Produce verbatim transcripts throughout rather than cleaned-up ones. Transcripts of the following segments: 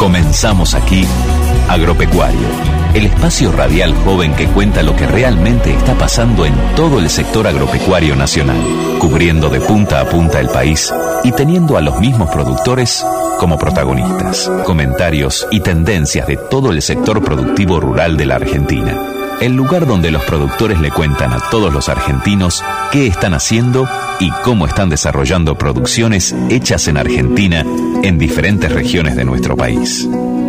Comenzamos aquí, Agropecuario, el espacio radial joven que cuenta lo que realmente está pasando en todo el sector agropecuario nacional, cubriendo de punta a punta el país y teniendo a los mismos productores como protagonistas. Comentarios y tendencias de todo el sector productivo rural de la Argentina. El lugar donde los productores le cuentan a todos los argentinos qué están haciendo y cómo están desarrollando producciones hechas en Argentina en diferentes regiones de nuestro país.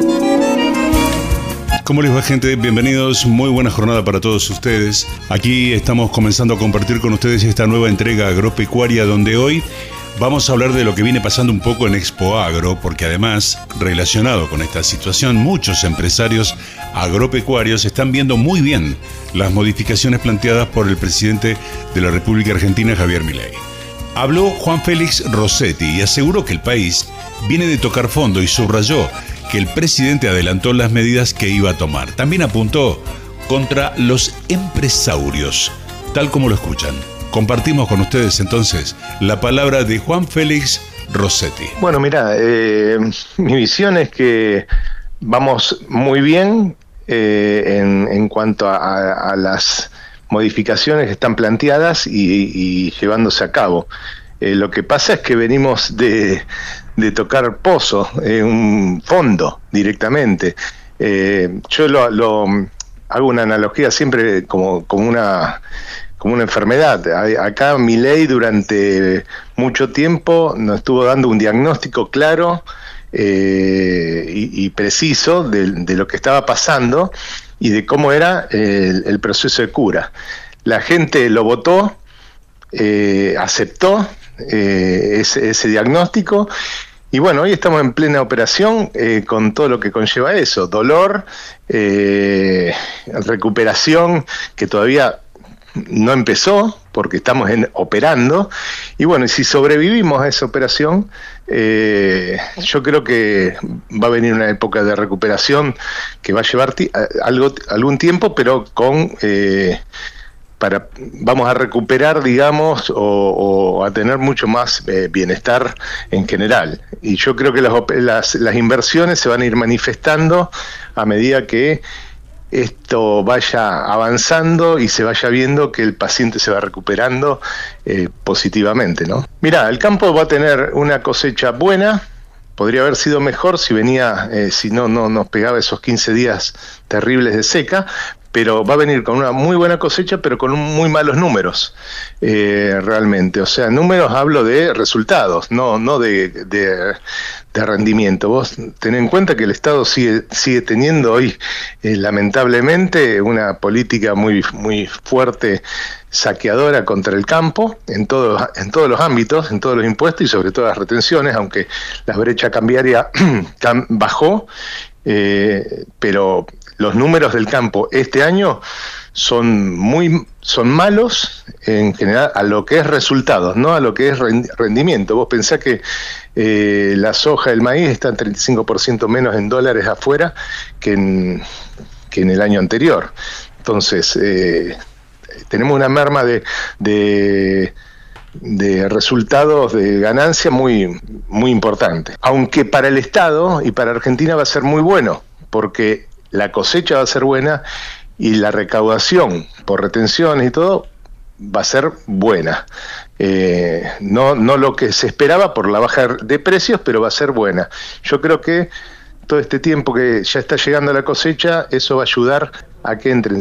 ¿Cómo les va, gente? Bienvenidos, muy buena jornada para todos ustedes. Aquí estamos comenzando a compartir con ustedes esta nueva entrega agropecuaria, donde hoy vamos a hablar de lo que viene pasando un poco en Expo Agro, porque además, relacionado con esta situación, muchos empresarios agropecuarios están viendo muy bien las modificaciones planteadas por el presidente de la República Argentina, Javier Milei. Habló Juan Félix Rossetti y aseguró que el país viene de tocar fondo y subrayó que el presidente adelantó las medidas que iba a tomar. También apuntó contra los empresarios, tal como lo escuchan. Compartimos con ustedes entonces la palabra de Juan Félix Rossetti. Bueno, mira, eh, mi visión es que vamos muy bien eh, en, en cuanto a, a, a las modificaciones que están planteadas y, y llevándose a cabo. Eh, lo que pasa es que venimos de, de tocar pozo, eh, un fondo directamente. Eh, yo lo, lo hago una analogía siempre como, como una... como una enfermedad. Acá Milei durante mucho tiempo nos estuvo dando un diagnóstico claro eh, y, y preciso de, de lo que estaba pasando y de cómo era el, el proceso de cura. La gente lo votó, eh, aceptó eh, ese, ese diagnóstico y bueno, hoy estamos en plena operación eh, con todo lo que conlleva eso, dolor, eh, recuperación que todavía no empezó porque estamos en, operando y bueno, y si sobrevivimos a esa operación, eh, yo creo que va a venir una época de recuperación que va a llevar ti- algo, algún tiempo, pero con eh, para vamos a recuperar, digamos, o, o a tener mucho más eh, bienestar en general. Y yo creo que las, las, las inversiones se van a ir manifestando a medida que esto vaya avanzando y se vaya viendo que el paciente se va recuperando eh, positivamente, ¿no? Mirá, el campo va a tener una cosecha buena, podría haber sido mejor si venía, eh, si no, no nos pegaba esos quince días terribles de seca, pero va a venir con una muy buena cosecha, pero con muy malos números, eh, realmente. O sea, números hablo de resultados, no, no de, de, de rendimiento. Vos ten en cuenta que el Estado sigue, sigue teniendo hoy, eh, lamentablemente, una política muy, muy fuerte, saqueadora contra el campo, en todos, en todos los ámbitos, en todos los impuestos y sobre todo las retenciones, aunque la brecha cambiaria bajó, eh, pero los números del campo este año son muy son malos en general a lo que es resultados, no a lo que es rendimiento. Vos pensás que eh, la soja, el maíz están treinta y cinco por ciento menos en dólares afuera que en, que en el año anterior. Entonces, eh, tenemos una merma de, de, de resultados de ganancia muy, muy importante. Aunque para el Estado y para Argentina va a ser muy bueno, porque la cosecha va a ser buena y la recaudación por retenciones y todo va a ser buena. Eh, no, no lo que se esperaba por la baja de precios, pero va a ser buena. Yo creo que todo este tiempo que ya está llegando a la cosecha, eso va a ayudar a que entren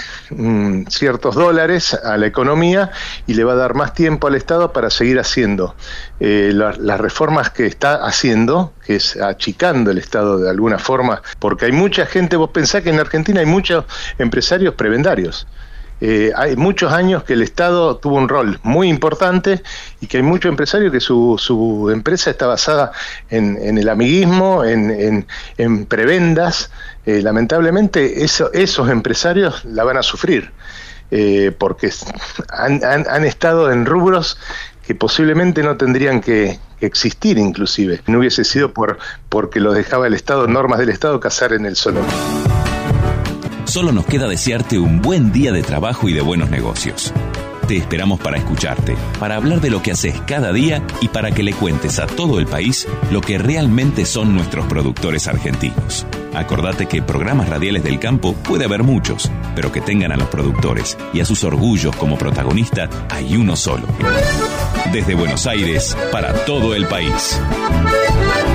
mm, ciertos dólares a la economía y le va a dar más tiempo al Estado para seguir haciendo eh, la, las reformas que está haciendo, que es achicando el Estado de alguna forma, porque hay mucha gente, vos pensás que en Argentina hay muchos empresarios prebendarios. Eh, hay muchos años que el Estado tuvo un rol muy importante y que hay muchos empresarios que su, su empresa está basada en, en el amiguismo, en, en, en prebendas. Eh, lamentablemente eso, esos empresarios la van a sufrir eh, porque han, han, han estado en rubros que posiblemente no tendrían que existir, inclusive. No hubiese sido por porque los dejaba el Estado, normas del Estado, cazar en el solo. Solo nos queda desearte un buen día de trabajo y de buenos negocios. te esperamos para escucharte, para hablar de lo que haces cada día y para que le cuentes a todo el país lo que realmente son nuestros productores argentinos. Acordate que programas radiales del campo puede haber muchos, pero que tengan a los productores y a sus orgullos como protagonista hay uno solo. Desde Buenos Aires, para todo el país.